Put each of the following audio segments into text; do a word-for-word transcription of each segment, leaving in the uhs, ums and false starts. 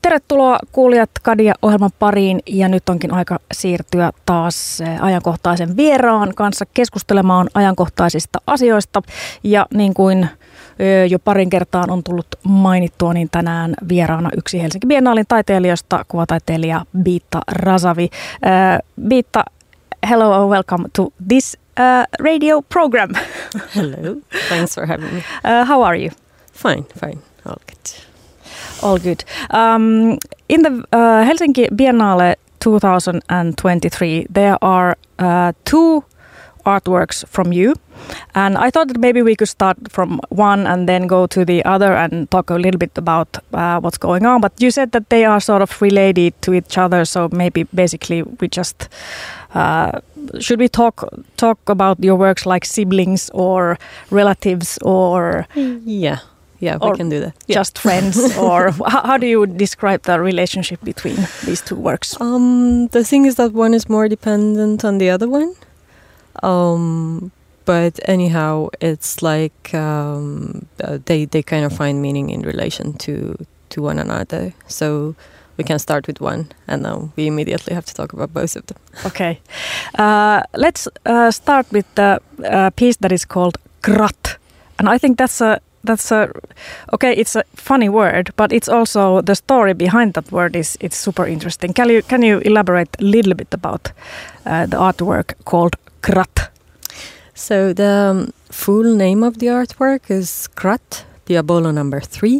Tervetuloa kuulijat Kadia-ohjelman pariin ja nyt onkin aika siirtyä taas ajankohtaisen vieraan kanssa keskustelemaan ajankohtaisista asioista. Ja niin kuin jo parin kertaan on tullut mainittua, niin tänään vieraana yksi Helsinki Biennaalin taiteilijoista, kuvataiteilija Beata Razavi. Uh, Beata, hello and welcome to this uh, radio program. Hello, thanks for having me. Uh, how are you? Fine, fine, all good. All good. Um, in the uh, Helsinki Biennale twenty twenty-three, there are uh, two artworks from you. And I thought that maybe we could start from one and then go to the other and talk a little bit about uh, what's going on. But you said that they are sort of related to each other. So maybe basically we just... Uh, should we talk talk about your works like siblings or relatives or... Yeah. Yeah, we can do that. Just yeah. friends, or how, how do you describe the relationship between these two works? Um, the thing is that one is more dependent on the other one. Um, but anyhow, it's like um, uh, they they kind of find meaning in relation to to one another. So we can start with one, and now we immediately have to talk about both of them. Okay, uh, let's uh, start with the uh, piece that is called Kratt, and I think that's a That's a okay. It's a funny word, but it's also the story behind that word is it's super interesting. Can you can you elaborate a little bit about uh, the artwork called Kratt? So the um, full name of the artwork is Kratt, Diabolo number three,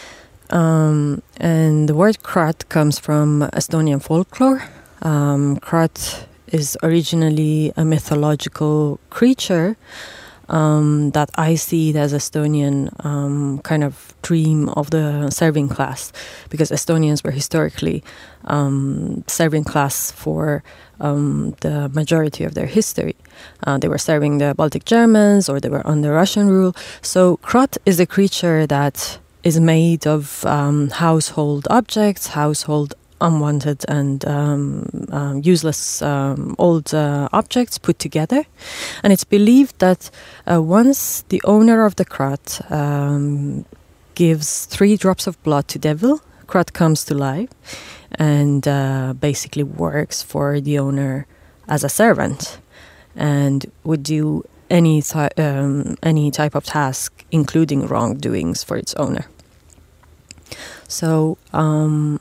um, and the word Kratt comes from Estonian folklore. Um, Kratt is originally a mythological creature. Um, that I see it as Estonian um, kind of dream of the serving class, because Estonians were historically um, serving class for um, the majority of their history. Uh, they were serving the Baltic Germans or they were under Russian rule. So Kratt is a creature that is made of um, household objects, household unwanted and um, um, useless um, old uh, objects put together. And it's believed that uh, once the owner of the Kratt um, gives three drops of blood to devil, Kratt comes to life and uh, basically works for the owner as a servant and would do any, ty- um, any type of task, including wrongdoings for its owner. So... Um,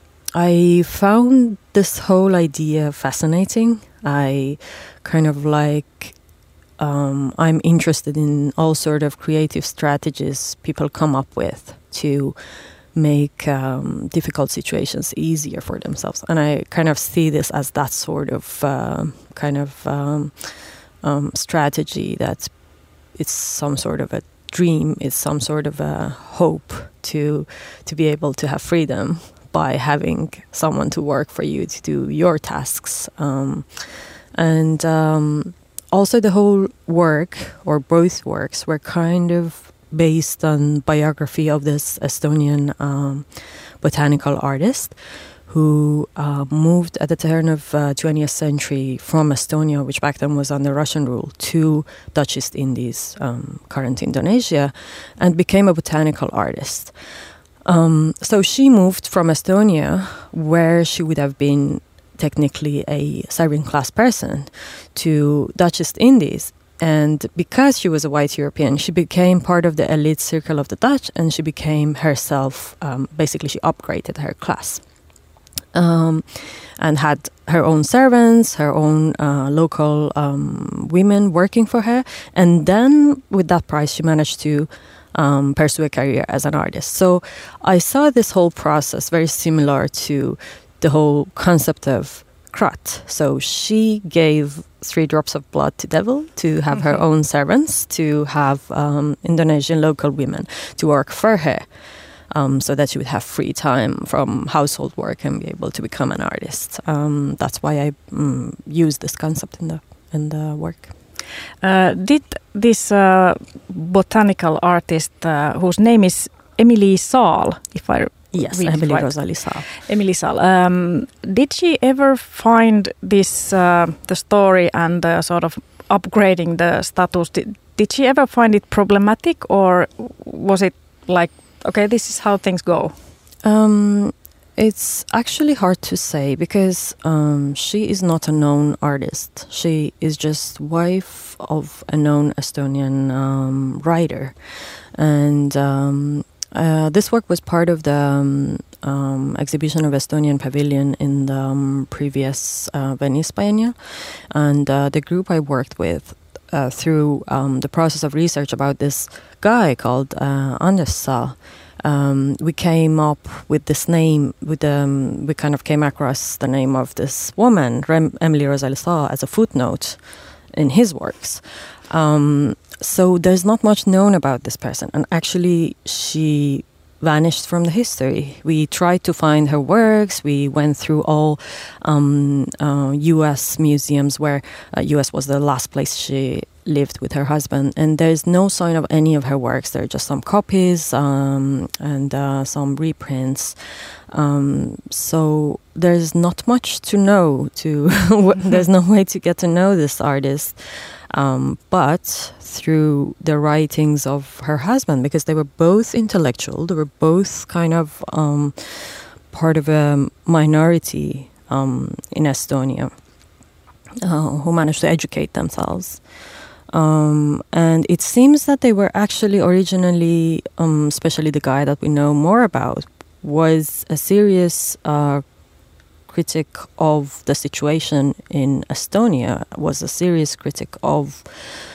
I found this whole idea fascinating. I kind of like, um, I'm interested in all sort of creative strategies people come up with to make um, difficult situations easier for themselves. And I kind of see this as that sort of uh, kind of um, um, strategy that it's some sort of a dream, it's some sort of a hope to to be able to have freedom by having someone to work for you to do your tasks. Um, and um, also the whole work, or both works, were kind of based on biography of this Estonian um, botanical artist who uh, moved at the turn of uh, twentieth century from Estonia, which back then was under Russian rule, to Dutch East Indies, um, current Indonesia, and became a botanical artist. Um, so she moved from Estonia, where she would have been technically a serving class person, to Dutch East Indies. And because she was a white European, she became part of the elite circle of the Dutch, and she became herself, um, basically she upgraded her class. Um, and had her own servants, her own uh, local um, women working for her. And then with that price, she managed to Um, pursue a career as an artist. So I saw this whole process very similar to the whole concept of Kratt. So she gave three drops of blood to devil to have mm-hmm. her own servants, to have um, Indonesian local women to work for her, um, so that she would have free time from household work and be able to become an artist. Um, that's why I um, use this concept in the in the work. Uh, did this uh, botanical artist, uh, whose name is Emily Saal, if I yes, read Emily right. Rosalie Saal. Emily Saal. Um, did she ever find this uh, the story and uh, sort of upgrading the status? Did, did she ever find it problematic, or was it like, okay, this is how things go? Um, It's actually hard to say because um, she is not a known artist. She is just wife of a known Estonian um, writer. And um, uh, this work was part of the um, um, exhibition of Estonian Pavilion in the um, previous uh, Venice Biennial. And uh, the group I worked with uh, through um, the process of research about this guy called uh, Anders Saa, Um, we came up with this name, with um, we kind of came across the name of this woman, Rem- Emily Rosali Saa, as a footnote in his works. Um, so there's not much known about this person. And actually, she vanished from the history. We tried to find her works. We went through all um, uh, U S museums where uh, U S was the last place she lived with her husband, and there's no sign of any of her works. There are just some copies um, and uh, some reprints. Um, so there's not much to know. To there's no way to get to know this artist. Um, but through the writings of her husband, because they were both intellectual, they were both kind of um, part of a minority um, in Estonia uh, who managed to educate themselves. Um, and it seems that they were actually originally, um, especially the guy that we know more about, was a serious uh, critic of the situation in Estonia, was a serious critic of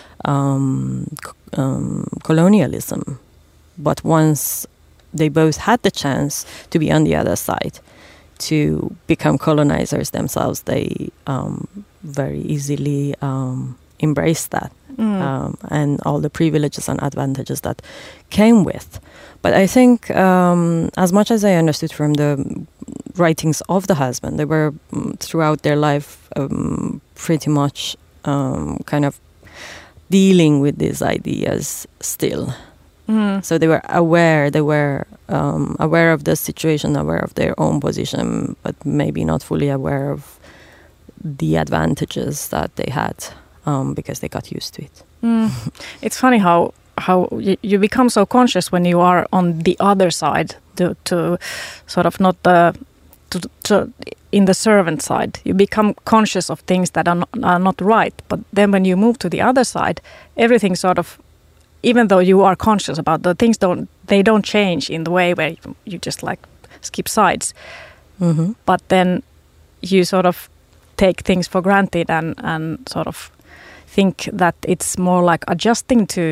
um, c- um, colonialism. But once they both had the chance to be on the other side, to become colonizers themselves, they um, very easily um, embraced that. Mm. Um, and all the privileges and advantages that came with. But I think, um, as much as I understood from the writings of the husband, they were um, throughout their life um, pretty much um, kind of dealing with these ideas still. Mm. So they were aware, they were um, aware of the situation, aware of their own position, but maybe not fully aware of the advantages that they had. Um, because they got used to it. Mm. It's funny how how you, you become so conscious when you are on the other side to, to sort of not the to, to in the servant side. You become conscious of things that are not, are not right. But then when you move to the other side, everything sort of, even though you are conscious about the things, don't they don't change in the way where you, you just like skip sides. Mm-hmm. But then you sort of take things for granted and and sort of think that it's more like adjusting to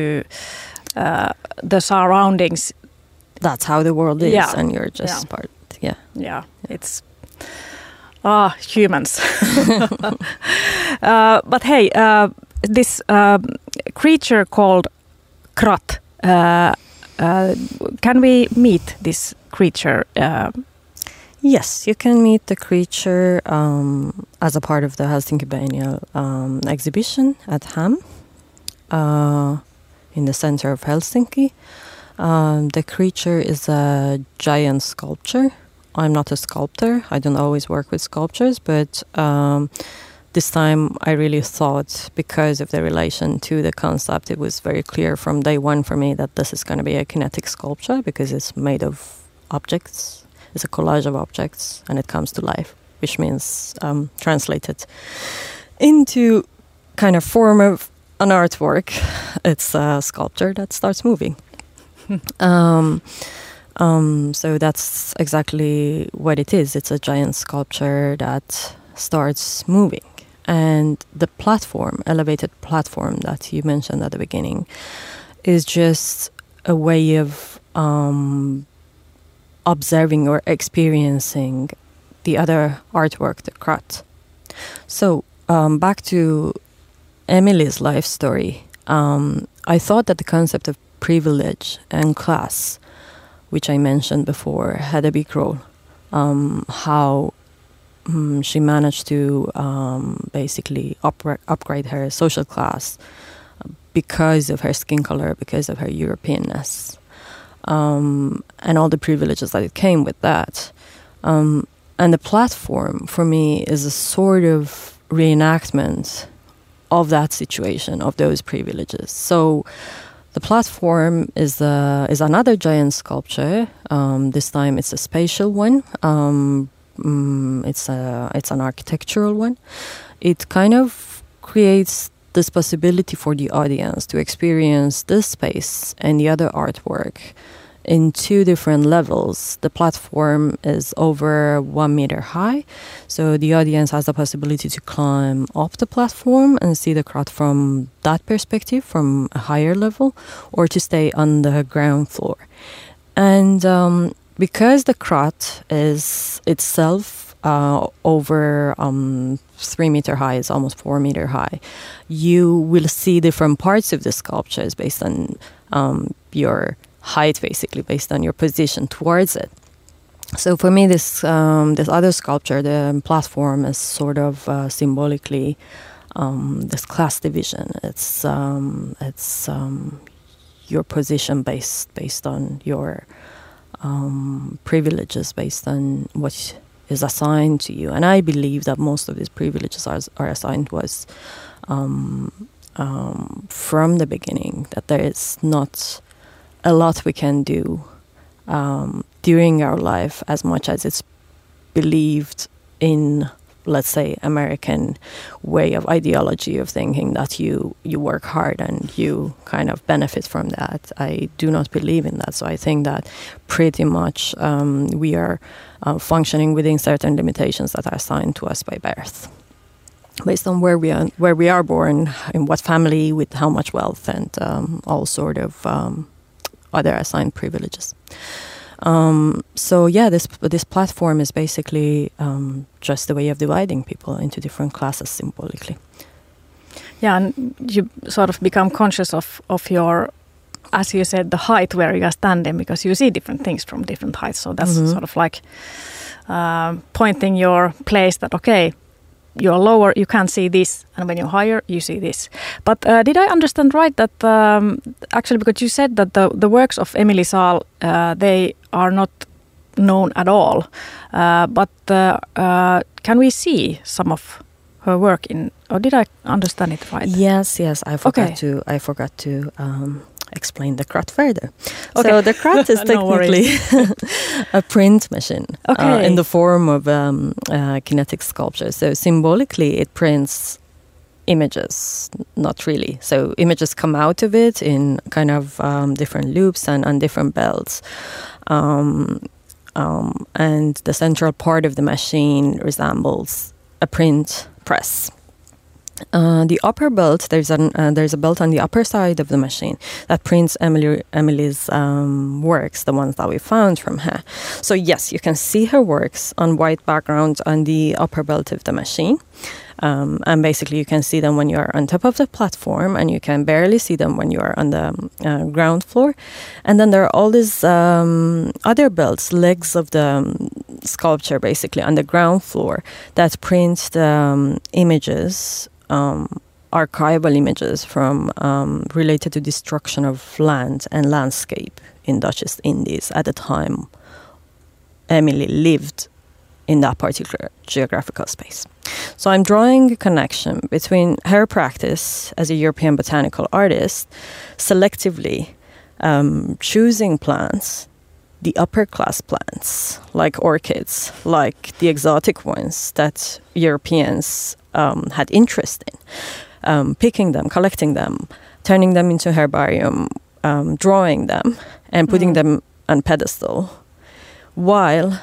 uh, the surroundings. That's how the world is, yeah. and you're just yeah. part. Yeah, yeah. It's ah humans. uh, but hey, uh, this uh, creature called Krat. Uh, uh, can we meet this creature? Uh, Yes, you can meet the creature um, as a part of the Helsinki Biennial um, exhibition at H A M uh, in the center of Helsinki. Um, the creature is a giant sculpture. I'm not a sculptor. I don't always work with sculptures, but um, this time I really thought, because of the relation to the concept, it was very clear from day one for me that this is going to be a kinetic sculpture because it's made of objects. It's a collage of objects, and it comes to life, which means um, translated into kind of form of an artwork. It's a sculpture that starts moving. um, um, so that's exactly what it is. It's a giant sculpture that starts moving. And the platform, elevated platform that you mentioned at the beginning, is just a way of um, observing or experiencing the other artwork, the Krat. So um, back to Emily's life story. Um, I thought that the concept of privilege and class, which I mentioned before, had a big role. Um, how um, she managed to um, basically up- upgrade her social class because of her skin color, because of her Europeanness. Um, and all the privileges that it came with that. Um, and the platform, for me, is a sort of reenactment of that situation, of those privileges. So The platform is uh, is another giant sculpture. Um, this time it's a spatial one. Um, mm, it's a it's an architectural one. It kind of creates this possibility for the audience to experience this space and the other artwork in two different levels. The platform is over one meter high, so the audience has the possibility to climb up the platform and see the crowd from that perspective, from a higher level, or to stay on the ground floor. And um, because the crowd is itself uh, over um, three meter high, it's almost four meter high, you will see different parts of the sculptures based on um, your height, basically based on your position towards it. So for me, this um, this other sculpture, the platform, is sort of uh, symbolically um, this class division. It's um, it's um, your position based based on your um, privileges, based on what is assigned to you. And I believe that most of these privileges are are assigned to us um, um, from the beginning. That there is not a lot we can do um, during our life, as much as it's believed in, let's say, American way of ideology of thinking that you, you work hard and you kind of benefit from that. I do not believe in that. So I think that pretty much um, we are uh, functioning within certain limitations that are assigned to us by birth, based on where we are, where we are born, in what family, with how much wealth, and um, all sort of um, other assigned privileges. Um, so yeah, this this platform is basically um, just a way of dividing people into different classes symbolically. Yeah, and you sort of become conscious of, of your, as you said, the height where you are standing, because you see different things from different heights. So that's mm-hmm. sort of like uh, pointing your place that, okay, you're lower, you can't see this, and when you're higher, you see this. But uh, did I understand right that um, actually, because you said that the, the works of Emily Saal, uh, they are not known at all, uh, but uh, uh, can we see some of her work in, or did I understand it right? Yes, yes, I forgot okay. to, I forgot to um, explain the Crot further. Okay. So the Crot is technically a print machine okay. uh, in the form of um, uh, kinetic sculpture. So symbolically, it prints images, not really. So images come out of it in kind of um, different loops and, and different belts. Um, um, and the central part of the machine resembles a print press. Uh, the upper belt, there's, an, uh, there's a belt on the upper side of the machine that prints Emily, Emily's um, works, the ones that we found from her. So yes, you can see her works on white background on the upper belt of the machine. Um, and basically you can see them when you are on top of the platform, and you can barely see them when you are on the uh, ground floor. And then there are all these um, other belts, legs of the um, sculpture basically on the ground floor, that print the um, images, um, archival images from um, related to destruction of land and landscape in Dutch East Indies at the time Emily lived in that particular geographical space. So I'm drawing a connection between her practice as a European botanical artist, selectively um, choosing plants, the upper class plants, like orchids, like the exotic ones that Europeans um, had interest in, um, picking them, collecting them, turning them into herbarium, um, drawing them, and putting mm. them on pedestal, while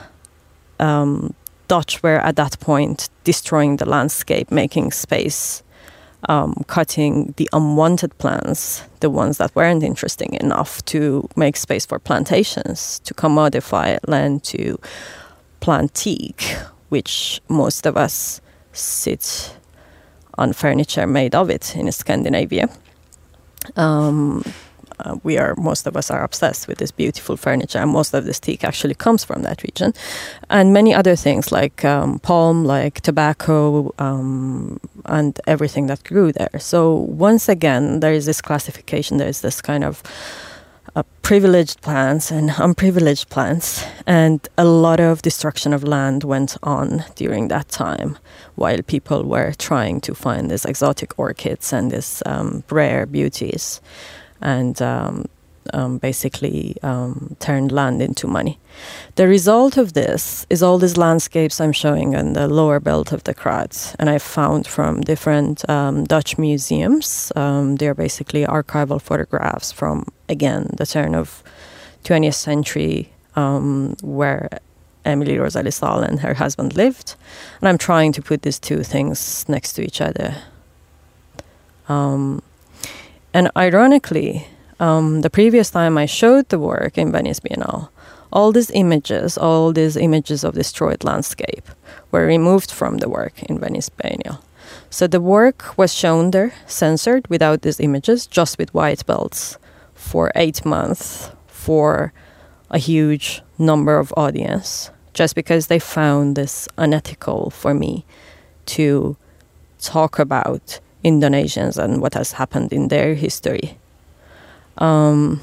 um, Dutch were at that point destroying the landscape, making space, um, cutting the unwanted plants, the ones that weren't interesting enough, to make space for plantations, to commodify land, to plant teak, which most of us sit on furniture made of it in Scandinavia. Um, Uh, we are, most of us are obsessed with this beautiful furniture, and most of this teak actually comes from that region. And many other things like um, palm, like tobacco, um, and everything that grew there. So once again, there is this classification, there is this kind of uh, privileged plants and unprivileged plants, and a lot of destruction of land went on during that time, while people were trying to find these exotic orchids and these um, rare beauties. and um, um, basically um, turned land into money. The result of this is all these landscapes I'm showing on the lower belt of the Krat, and I found from different um, Dutch museums. Um, they're basically archival photographs from, again, the turn of twentieth century, um, where Emily Rosalie Stahl and her husband lived. And I'm trying to put these two things next to each other. Um, and ironically, um, the previous time I showed the work in Venice Biennale, all these images, all these images of destroyed landscape were removed from the work in Venice Biennale. So the work was shown there, censored, without these images, just with white belts for eight months for a huge number of audience, just because they found this unethical for me to talk about Indonesians and what has happened in their history. Um,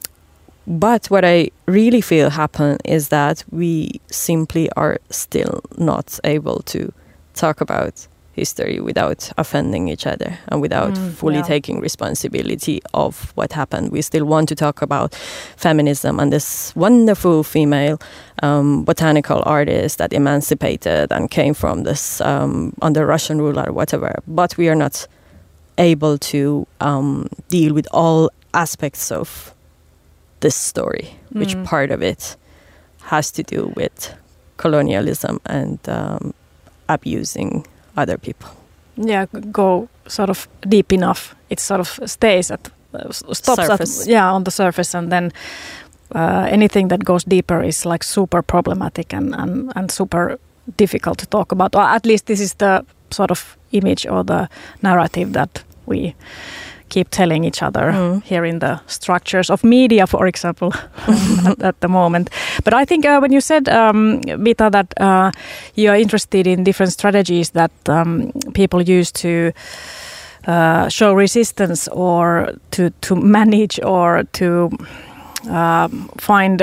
but what I really feel happen is that we simply are still not able to talk about history without offending each other and without Mm, fully yeah. taking responsibility of what happened. We still want to talk about feminism and this wonderful female um, botanical artist that emancipated and came from this um, under Russian rule or whatever. But we are not able to um, deal with all aspects of this story, which Mm. part of it has to do with colonialism and um, abusing other people. Yeah, g- go sort of deep enough. It sort of stays at uh, s- stops Surface. at yeah on the surface, and then uh, anything that goes deeper is like super problematic and, and and super difficult to talk about. Or at least this is the sort of image or the narrative that we keep telling each other Mm. here in the structures of media, for example, at, at the moment. But I think uh, when you said, um, Vita, that uh, you are interested in different strategies that um, people use to uh, show resistance or to, to manage or to um, find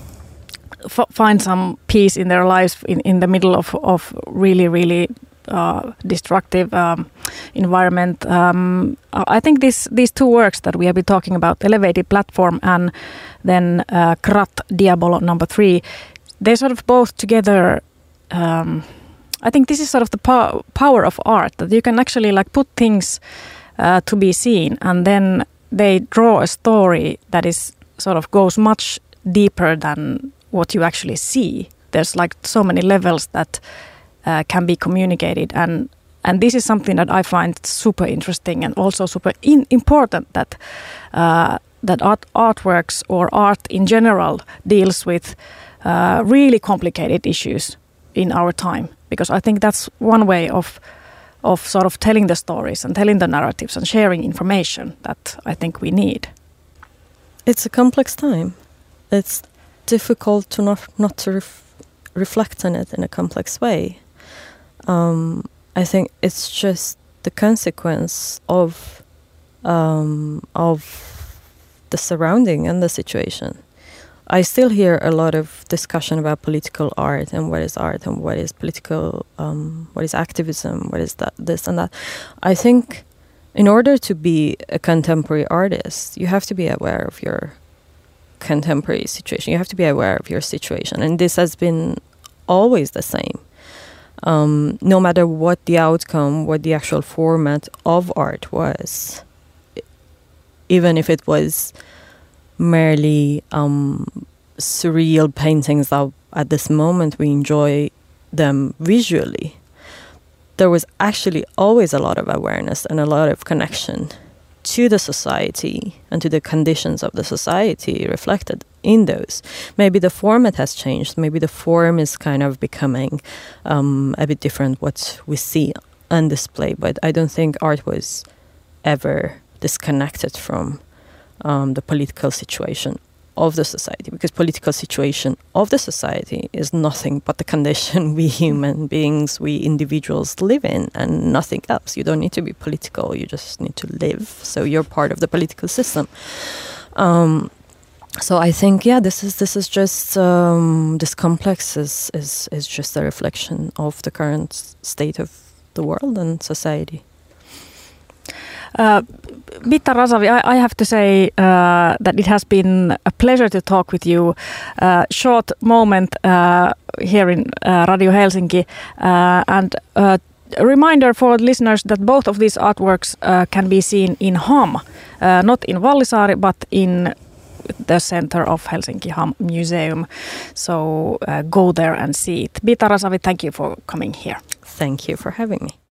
f- find some peace in their lives in, in the middle of, of really, really Uh, destructive um, environment. Um, I think this, these two works that we have been talking about, Elevated Platform and then uh, Krat Diabolo number three, they sort of both together. Um, I think this is sort of the po- power of art, that you can actually like put things uh, to be seen, and then they draw a story that is sort of goes much deeper than what you actually see. There's like so many levels that Uh, can be communicated, and and this is something that I find super interesting and also super in, important, that uh, that art, artworks or art in general deals with uh, really complicated issues in our time, because I think that's one way of of sort of telling the stories and telling the narratives and sharing information that I think we need. It's a complex time. It's difficult to not not to ref- reflect on it in a complex way. Um, I think it's just the consequence of um, of the surrounding and the situation. I still hear a lot of discussion about political art and what is art and what is political, um, what is activism, what is that, this and that. I think in order to be a contemporary artist, you have to be aware of your contemporary situation. You have to be aware of your situation, and this has been always the same. Um, no matter what the outcome, what the actual format of art was, even if it was merely um, surreal paintings that at this moment we enjoy them visually, there was actually always a lot of awareness and a lot of connection to the society and to the conditions of the society reflected in those. Maybe the format has changed. Maybe the form is kind of becoming um, a bit different what we see on display. But I don't think art was ever disconnected from um, the political situation of the society, because political situation of the society is nothing but the condition we human beings, we individuals live in, and nothing else. You don't need to be political, you just need to live. So you're part of the political system. Um, so I think, yeah, this is this is just um, this complex is, is is just a reflection of the current state of the world and society. Uh, Bitta Rasavi, I, I have to say uh, that it has been a pleasure to talk with you. Uh, short moment uh, here in uh, Radio Helsinki, uh, and uh, a reminder for listeners that both of these artworks uh, can be seen in H A M, uh, not in Vallisaari, but in the center of Helsinki H A M Museum. So uh, go there and see it. Bitta Rasavi, thank you for coming here. Thank you for having me.